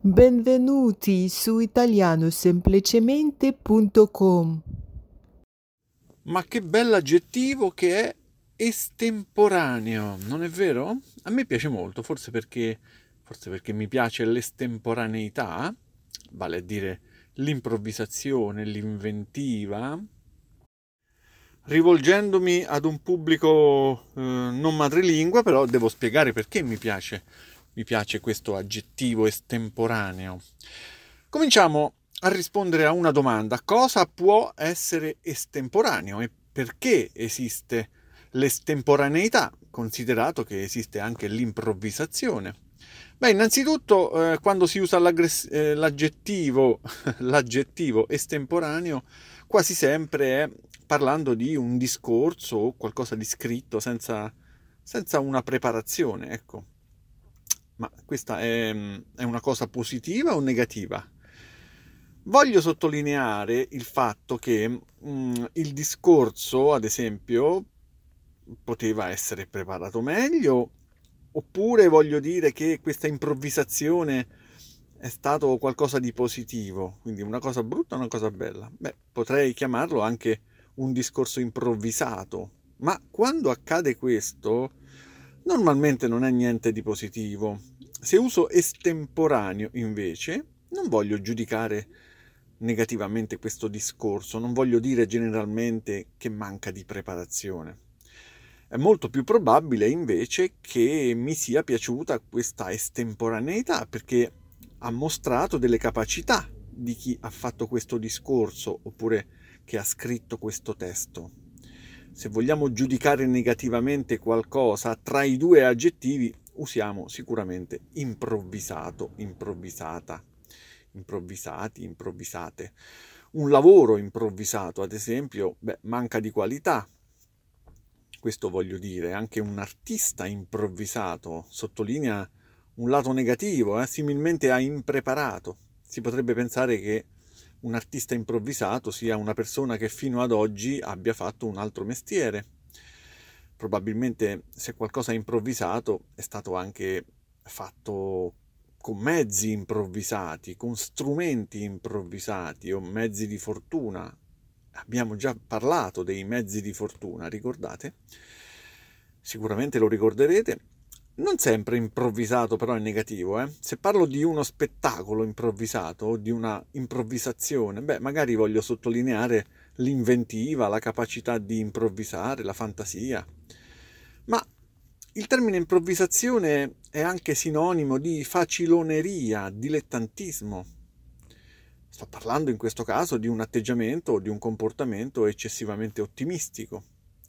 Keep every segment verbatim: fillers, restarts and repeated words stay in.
Benvenuti su italiano semplicemente punto com. Ma che bell'aggettivo che è estemporaneo, non è vero? A me piace molto, forse perché, forse perché mi piace l'estemporaneità, vale a dire l'improvvisazione, l'inventiva. Rivolgendomi ad un pubblico eh, non madrelingua, però devo spiegare perché mi piace, mi piace questo aggettivo estemporaneo. Cominciamo a rispondere a una domanda: cosa può essere estemporaneo e perché esiste l'estemporaneità, considerato che esiste anche l'improvvisazione? Beh, innanzitutto, eh, quando si usa eh, l'aggettivo, l'aggettivo estemporaneo, quasi sempre è parlando di un discorso o qualcosa di scritto senza, senza una preparazione, ecco. Ma questa è, è una cosa positiva o negativa? Voglio sottolineare il fatto che mh, il discorso, ad esempio, poteva essere preparato meglio, oppure voglio dire che questa improvvisazione è stato qualcosa di positivo, quindi una cosa brutta o una cosa bella? Beh, potrei chiamarlo anche un discorso improvvisato, ma quando accade questo, normalmente non è niente di positivo. Se uso estemporaneo, invece, non voglio giudicare negativamente questo discorso, non voglio dire generalmente che manca di preparazione. È molto più probabile invece che mi sia piaciuta questa estemporaneità perché ha mostrato delle capacità di chi ha fatto questo discorso oppure che ha scritto questo testo. Se vogliamo giudicare negativamente qualcosa, tra i due aggettivi usiamo sicuramente improvvisato, improvvisata, improvvisati, improvvisate. Un lavoro improvvisato, ad esempio, beh, manca di qualità. Questo voglio dire, anche un artista improvvisato sottolinea un lato negativo, eh? Similmente a impreparato. Si potrebbe pensare che un artista improvvisato sia una persona che fino ad oggi abbia fatto un altro mestiere. Probabilmente se qualcosa è improvvisato è stato anche fatto con mezzi improvvisati, con strumenti improvvisati o mezzi di fortuna. Abbiamo già parlato dei mezzi di fortuna, ricordate? Sicuramente lo ricorderete. Non sempre improvvisato però è negativo, eh? Se parlo di uno spettacolo improvvisato o di una improvvisazione, beh, magari voglio sottolineare l'inventiva, la capacità di improvvisare, la fantasia. Ma il termine improvvisazione è anche sinonimo di faciloneria, dilettantismo. Sto parlando in questo caso di un atteggiamento o di un comportamento eccessivamente ottimistico,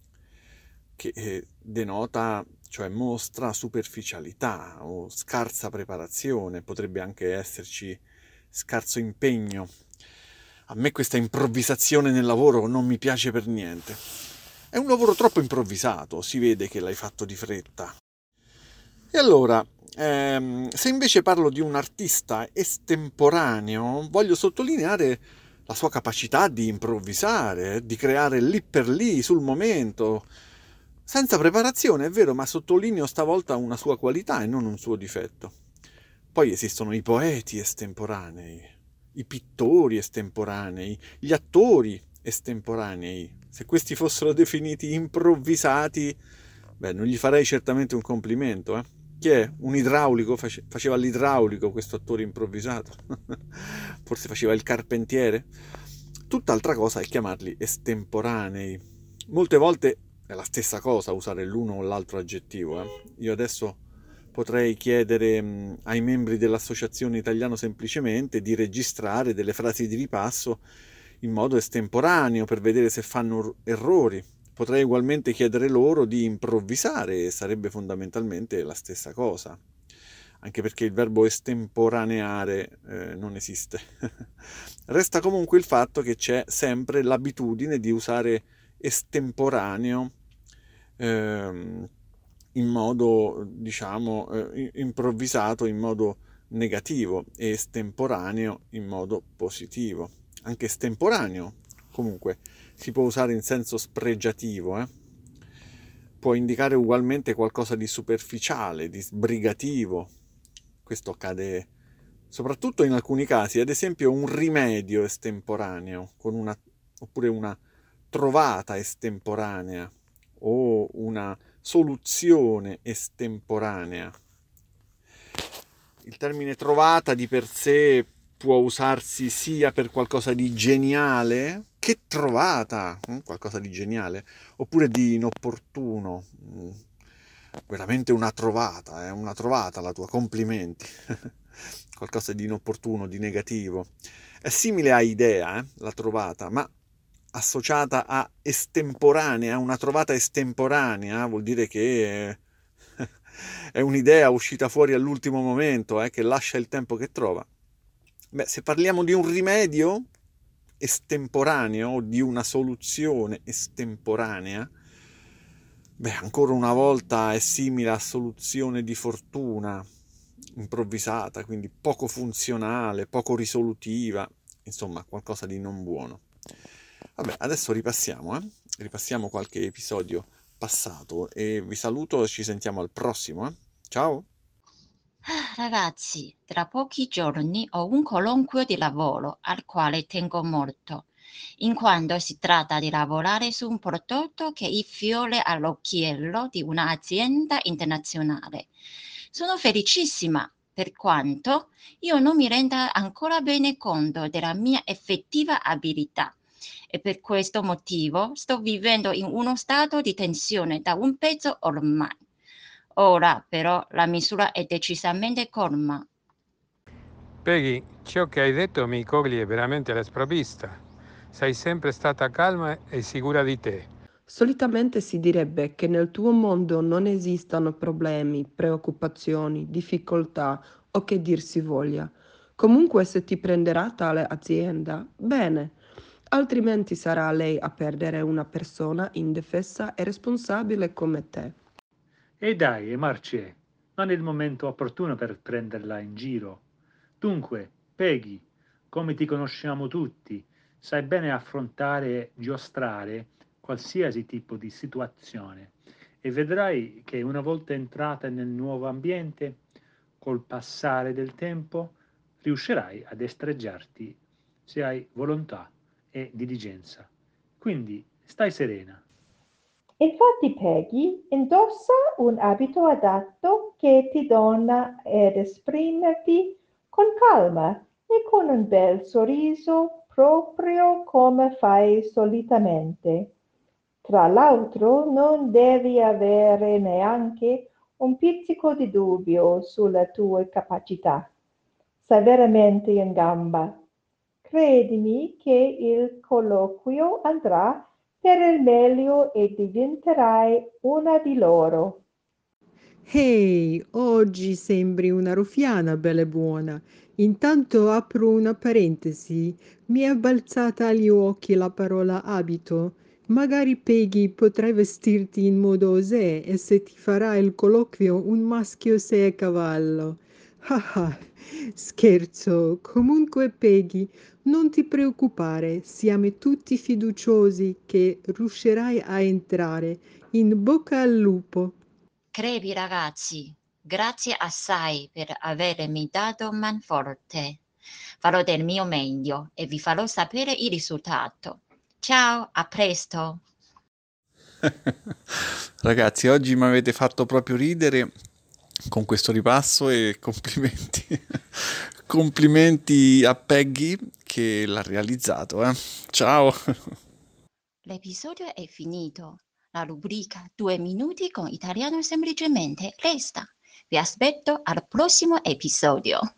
che eh, denota, cioè mostra superficialità o scarsa preparazione, potrebbe anche esserci scarso impegno. A me questa improvvisazione nel lavoro non mi piace per niente. È un lavoro troppo improvvisato, si vede che l'hai fatto di fretta. E allora, ehm, se invece parlo di un artista estemporaneo, voglio sottolineare la sua capacità di improvvisare, di creare lì per lì, sul momento, senza preparazione, è vero, ma sottolineo stavolta una sua qualità e non un suo difetto. Poi esistono i poeti estemporanei, i pittori estemporanei, gli attori estemporanei. Se questi fossero definiti improvvisati, beh, non gli farei certamente un complimento, eh. Chi è? Un idraulico? Face- faceva l'idraulico questo attore improvvisato? Forse faceva il carpentiere? Tutt'altra cosa è chiamarli estemporanei. Molte volte è la stessa cosa usare l'uno o l'altro aggettivo. Eh. Io adesso potrei chiedere mh, ai membri dell'Associazione Italiano Semplicemente di registrare delle frasi di ripasso in modo estemporaneo per vedere se fanno errori. Potrei ugualmente chiedere loro di improvvisare e sarebbe fondamentalmente la stessa cosa, anche perché il verbo estemporaneare eh, non esiste. Resta comunque il fatto che c'è sempre l'abitudine di usare estemporaneo ehm, in modo, diciamo, eh, improvvisato, in modo negativo e estemporaneo in modo positivo. Anche estemporaneo, comunque, si può usare in senso spregiativo, eh? Può indicare ugualmente qualcosa di superficiale, di sbrigativo. Questo accade soprattutto in alcuni casi, ad esempio un rimedio estemporaneo, con una, oppure una trovata estemporanea o una soluzione estemporanea. Il termine trovata di per sé può usarsi sia per qualcosa di geniale che trovata, qualcosa di geniale, oppure di inopportuno. Veramente una trovata, è eh? una trovata la tua, complimenti. Qualcosa di inopportuno, di negativo. È simile a idea, eh? La trovata, ma associata a estemporanea, una trovata estemporanea vuol dire che è un'idea uscita fuori all'ultimo momento, eh, che lascia il tempo che trova. Beh, se parliamo di un rimedio estemporaneo o di una soluzione estemporanea, beh, ancora una volta è simile a soluzione di fortuna, improvvisata, quindi poco funzionale, poco risolutiva, insomma, qualcosa di non buono. Vabbè, adesso ripassiamo, eh? Ripassiamo qualche episodio passato e vi saluto e ci sentiamo al prossimo, eh? Ciao! Ah, ragazzi, tra pochi giorni ho un colloquio di lavoro al quale tengo molto, in quanto si tratta di lavorare su un prodotto che è fiore all'occhiello di un'azienda internazionale. Sono felicissima, per quanto io non mi renda ancora bene conto della mia effettiva abilità. E per questo motivo sto vivendo in uno stato di tensione da un pezzo ormai. Ora però la misura è decisamente colma. Peggy, ciò che hai detto mi coglie veramente alla sprovvista. Sei sempre stata calma e sicura di te. Solitamente si direbbe che nel tuo mondo non esistano problemi, preoccupazioni, difficoltà o che dir si voglia. Comunque se ti prenderà tale azienda, bene, altrimenti sarà lei a perdere una persona indefessa e responsabile come te. E dai, Marcie, non è il momento opportuno per prenderla in giro. Dunque, Peggy, come ti conosciamo tutti, sai bene affrontare e giostrare qualsiasi tipo di situazione e vedrai che una volta entrata nel nuovo ambiente, col passare del tempo, riuscirai a destreggiarti se hai volontà e diligenza. Quindi stai serena. Infatti Peggy indossa un abito adatto che ti dona ad esprimerti con calma e con un bel sorriso proprio come fai solitamente. Tra l'altro non devi avere neanche un pizzico di dubbio sulle tue capacità. Sei veramente in gamba. Credimi che il colloquio andrà per il meglio e diventerai una di loro. Ehi, oggi sembri una ruffiana bella e buona. Intanto apro una parentesi. Mi è balzata agli occhi la parola abito. Magari Peggy potrai vestirti in modo osè e se ti farà il colloquio un maschio sei a cavallo. Ah ah, scherzo. Comunque Peggy, non ti preoccupare, siamo tutti fiduciosi che riuscirai a entrare. In bocca al lupo. Crepi ragazzi, grazie assai per avermi dato manforte. Farò del mio meglio e vi farò sapere il risultato. Ciao, a presto. Ragazzi, oggi mi avete fatto proprio ridere con questo ripasso e complimenti. Complimenti a Peggy che l'ha realizzato, eh. Ciao. L'episodio è finito. La rubrica Due minuti con italiano semplicemente resta. Vi aspetto al prossimo episodio.